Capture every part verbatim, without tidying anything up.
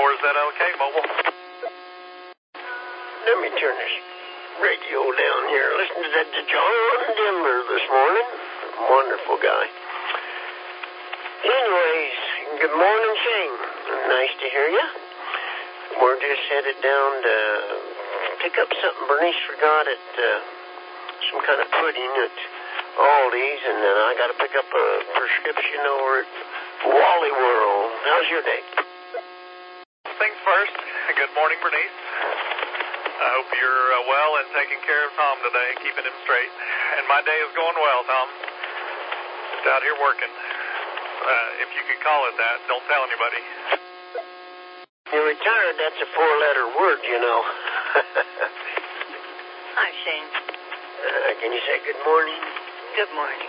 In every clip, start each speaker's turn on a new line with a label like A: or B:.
A: four Z L K Mobile.
B: Let me turn this radio down here. Listen to that to John Denver this morning. Wonderful guy. Anyways, good morning, Shane. Nice to hear you. We're just headed down to pick up something Bernice forgot at uh, some kind of pudding at Aldi's, and then I got to pick up a prescription over at Wally World. How's your day?
A: Things first. Good morning, Bernice. I hope you're uh, well and taking care of Tom today, keeping him straight. And my day is going well, Tom. Just out here working. Uh, if you could call it that, don't tell anybody.
B: You're retired, that's a four-letter word, you know.
C: Hi, Shane.
B: Uh, can you say good morning?
C: Good morning.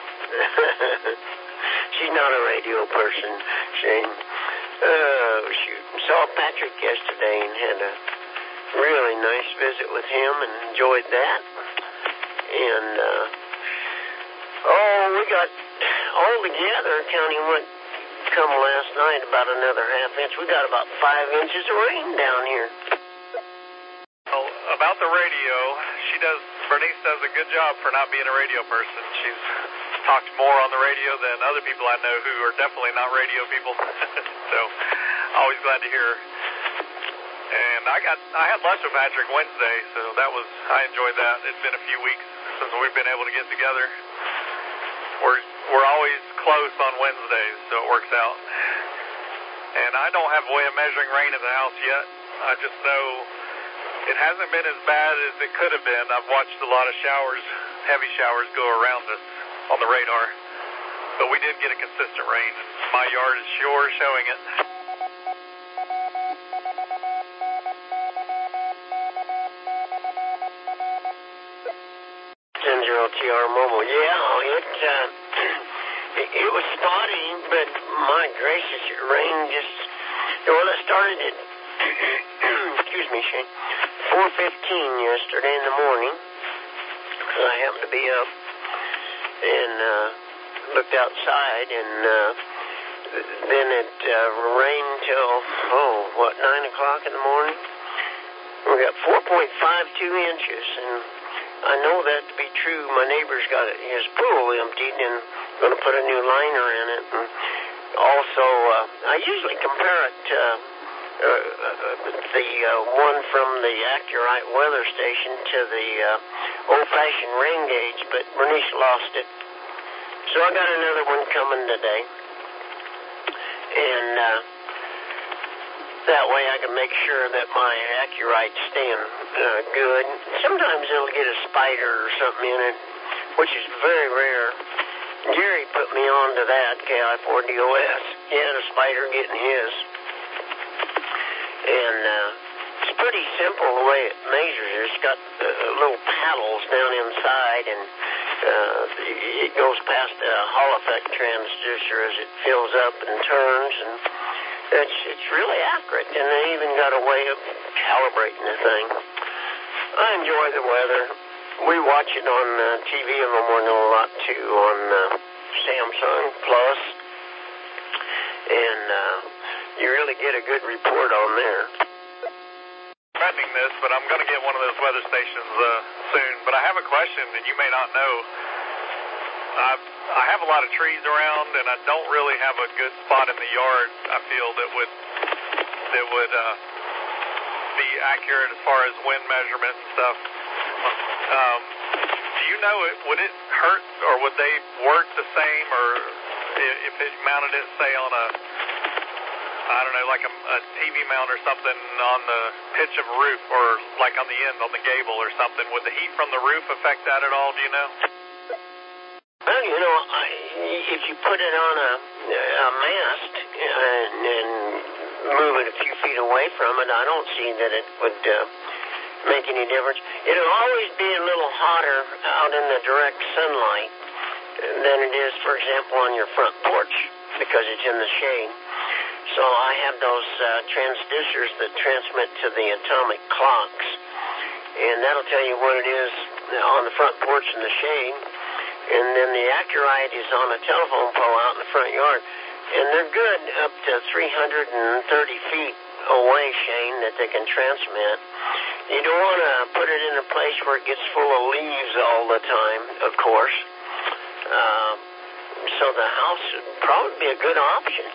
B: She's not a radio person, Shane. Uh, shoot. Saw Patrick yesterday and had a really nice visit with him and enjoyed that. And, uh, oh, we got all together, counting what come last night, about another half inch. We got about five inches of rain down here.
A: Well, about the radio, she does, Bernice does a good job for not being a radio person. She's talked more on the radio than other people I know who are definitely not radio people. So, always glad to hear her. And I got, I had lunch with Patrick Wednesday, so that was, I enjoyed that. It's been a few weeks since we've been able to get together. We're, we're always close on Wednesdays, so it works out. And I don't have a way of measuring rain at the house yet. I just know it hasn't been as bad as it could have been. I've watched a lot of showers, heavy showers, go around us on the radar. But we did get a consistent rain, and my yard is sure showing it.
B: ten zero T R Mobile. Yeah, it, uh, it, it was spotty, but my gracious, it rained just, well, it started at, excuse me, Shane, four fifteen yesterday in the morning, because I happened to be up and uh, looked outside, and uh, then it uh, rained till, oh, what, nine o'clock in the morning? We got four point five two inches, and I know that to be true. My neighbor's got his pool emptied and going to put a new liner in it. And also, uh, I usually compare it to uh, uh, the uh, one from the Accurite weather station to the uh, old-fashioned rain gauge, but Bernice lost it. So I got another one coming today. And uh, that way I can make sure that my Accurite's staying uh, good. Sometimes it'll get a spider or something in it, which is very rare. Gary put me on to that, K I four D O S. He had a spider getting his. And uh, it's pretty simple the way it measures. It's got uh, little paddles down inside, and uh, it goes past the Hall effect transducer as it fills up and turns, and It's, it's really accurate, and they even got a way of calibrating the thing. I enjoy the weather. We watch it on uh, T V in the morning a lot, too, on uh, Samsung Plus, and uh, you really get a good report on there.
A: Threatening this, but I'm going to get one of those weather stations uh, soon. But I have a question, and you may not know. I've, I have a lot of trees around, and I don't really have a good spot in the yard, I feel, that would that would uh, be accurate as far as wind measurement and stuff. Um, do you know, it, would it hurt, or would they work the same, or if it mounted it, say, on a, I don't know, like a, a T V mount or something on the pitch of a roof, or like on the end, on the gable or something, would the heat from the roof affect that at all, do you know?
B: Well, you know, I, if you put it on a, a mast and, and move it a few feet away from it, I don't see that it would uh, make any difference. It'll always be a little hotter out in the direct sunlight than it is, for example, on your front porch, because it's in the shade. So I have those uh, transducers that transmit to the atomic clocks, and that'll tell you what it is on the front porch in the shade. And then the Accurite is on a telephone pole out in the front yard. And they're good up to three hundred thirty feet away, Shane, that they can transmit. You don't want to put it in a place where it gets full of leaves all the time, of course. Uh, so the house would probably be a good option.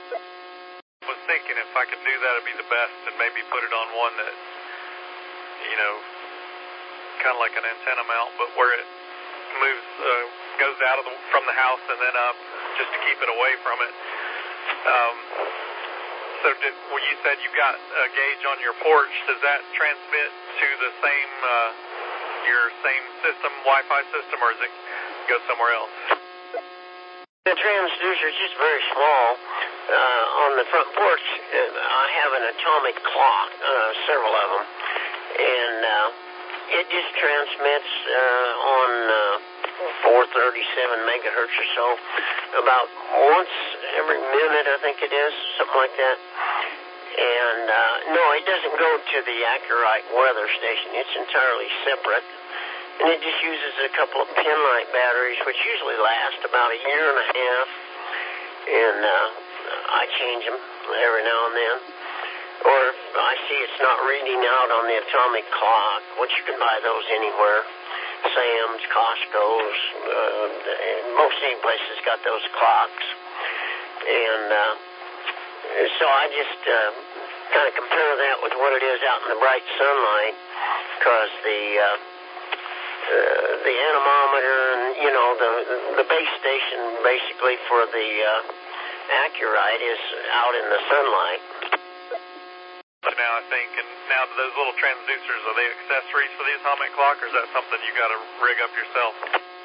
A: I was thinking if I could do that, it'd be the best, and maybe put it on one that, you know, kind of like an antenna mount, but where it moves, uh, goes out of the, from the house and then up, just to keep it away from it. Um, so did, well, you said you got a gauge on your porch. Does that transmit to the same, uh, your same system, Wi-Fi system, or does it go somewhere else?
B: The transducer is just very small. Uh, on the front porch, uh, I have an atomic clock, uh, several of them, and uh, it just transmits uh, on uh, four thirty-seven megahertz or so, about once every minute, I think it is, something like that. And uh, no, it doesn't go to the Accurite weather station. It's entirely separate. And it just uses a couple of Pinlight batteries, which usually last about a year and a half. And uh, I change them every now and then. Or if I see it's not reading out on the atomic clock, which you can buy those anywhere. Sam's, Costco's, uh, most any places got those clocks. And uh, so I just uh, kind of compare that with what it is out in the bright sunlight, because the... Uh, Uh, the anemometer and, you know, the the base station basically for the uh, Accurite is out in the sunlight.
A: But now I think, and now those little transducers, are they accessories for the atomic clock, or is that something you got to rig up yourself?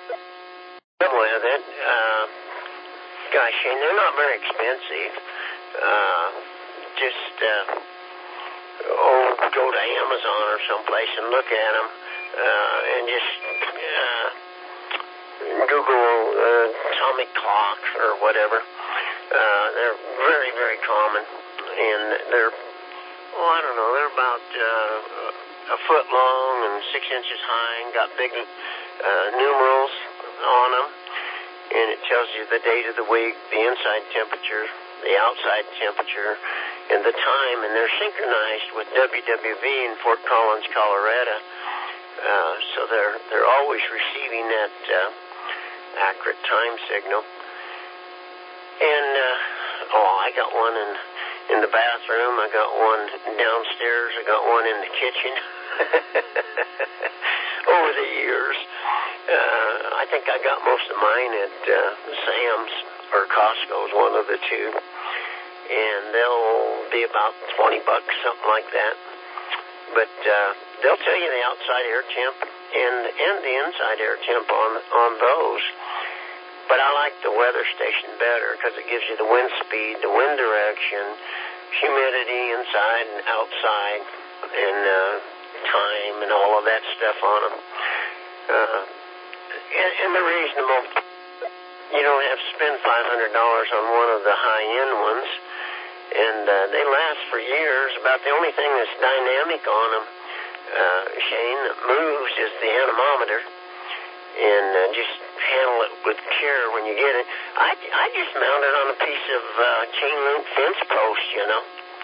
B: With it, uh, gosh, Shane, they're not very expensive. Uh, just, uh, oh, go to Amazon or someplace and look at them. Uh, and just uh, Google uh, atomic clock or whatever. Uh, they're very, very common, and they're, oh, I don't know, they're about uh, a foot long and six inches high, and got big uh, numerals on them, and it tells you the date of the week, the inside temperature, the outside temperature, and the time, and they're synchronized with W W V in Fort Collins, Colorado. Uh, so they're they're always receiving that uh, accurate time signal. And uh, oh, I got one in in the bathroom. I got one downstairs. I got one in the kitchen. Over the years, uh, I think I got most of mine at uh, Sam's or Costco's, one of the two, and they'll be about twenty bucks, something like that. But uh, they'll tell you the outside air temp and and the inside air temp on on those. But I like the weather station better because it gives you the wind speed, the wind direction, humidity inside and outside, and uh, time and all of that stuff on them. Uh, and, and they're reasonable. You don't have to spend five hundred dollars on one of the high-end ones. And uh, they last for years. About the only thing that's dynamic on them, uh, Shane, that moves is the anemometer. And uh, just handle it with care when you get it. I, I just mount it on a piece of uh, chain link fence post, you know.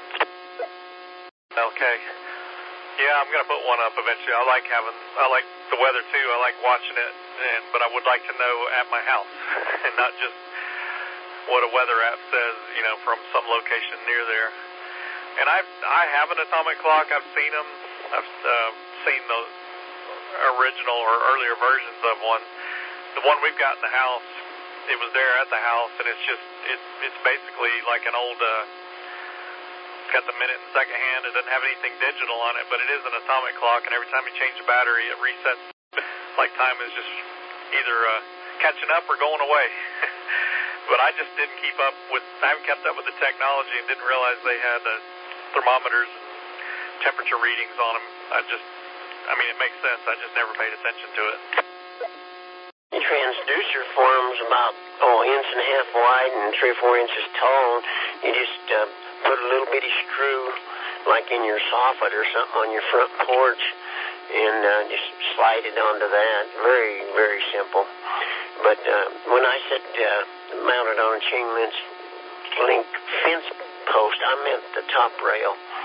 A: Okay. Yeah, I'm gonna put one up eventually. I like having, I like the weather too. I like watching it, and but I would like to know at my house, and not just what a weather app says, you know, from some location near there. And I I have an atomic clock. I've seen them. I've uh, seen the original or earlier versions of one. The one we've got in the house, it was there at the house, and it's just, it, it's basically like an old, uh, it's got the minute and second hand. It doesn't have anything digital on it, but it is an atomic clock, and every time you change the battery, it resets, like time is just either uh, catching up or going away. But I just didn't keep up with, I haven't kept up with the technology and didn't realize they had uh, thermometers and temperature readings on them. I just, I mean, it makes sense. I just never paid attention to it.
B: The transducer forms about, oh, an inch and a half wide and three or four inches tall. You just uh, put a little bitty screw, like in your soffit or something on your front porch, and uh, just slide it onto that. Very, very simple. But uh, when I said uh, mounted on a chain link fence post, I meant the top rail.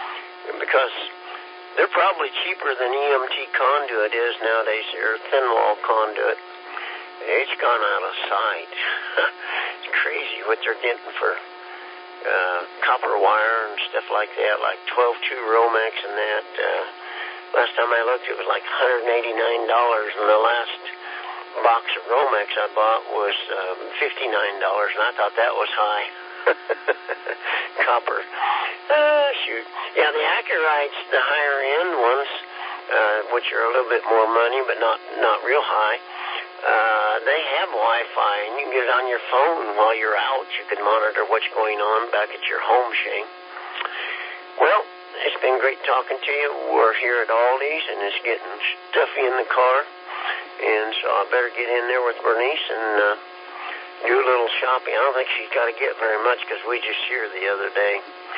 B: because they're probably cheaper than E M T conduit is nowadays, or thin wall conduit. It's gone out of sight. It's crazy what they're getting for uh, copper wire and stuff like that, like twelve two Romex and that. Uh, last time I looked, it was like one hundred eighty-nine dollars, and the last box of Romex I bought was um, fifty-nine dollars, and I thought that was high. Copper. Uh, shoot. Yeah, the Acurites, the higher end ones, uh, which are a little bit more money, but not, not real high, uh, they have Wi-Fi, and you can get it on your phone while you're out. You can monitor what's going on back at your home, Shane. Well, it's been great talking to you. We're here at Aldi's, and it's getting stuffy in the car, and so I better get in there with Bernice and uh, do a little shopping. I don't think she's got to get very much because we just here the other day.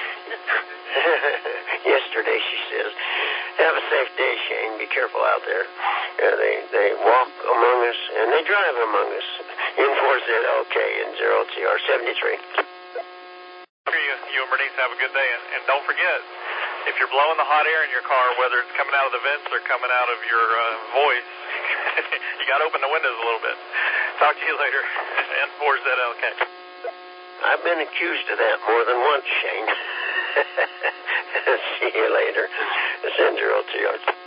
B: Yesterday, she says. Have a safe day, Shane. Be careful out there. Uh, they they walk among us, and they drive among us. In four Z L K and zero T R seventy-three.
A: You, you and Bernice have a good day, and, and don't forget, if you're blowing the hot air in your car, whether it's coming out of the vents or coming out of your uh, voice, you got to open the windows a little bit. Talk to you later. N four Z L K.
B: I've been accused of that more than once, Shane. See you later. It's N zero T R.